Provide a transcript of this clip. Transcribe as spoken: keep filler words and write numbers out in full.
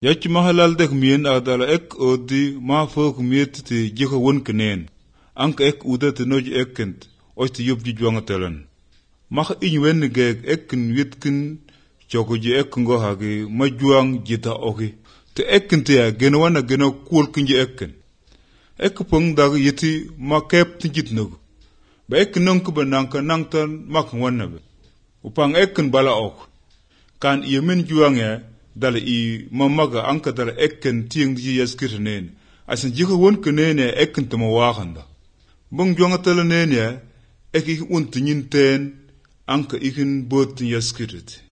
Yachi mahalal dek mien adala ek odi ma fok miet ti jika won kenen. Anka ek uda ti noj ekent oiti yub ji juanga telan. Maka inyi wen gek ekin witkin choko ji ekin go hagi ma juang jita oki. Te ekin te ya gena wana gena kuol kinji ekin. Ek pung dag yiti ma kep ti jit nugu. Ba ekin nungku ba nangka nangtan mak wana be. Upang ekin bala ok. Kan iya min juang ya dala i mamaga anka dala ekken tieng di yaskir nen asan jika won kenene ekken tama waxanda bung jonga tala nen ya ek ik unti nyinten anka ikin bot yaskirt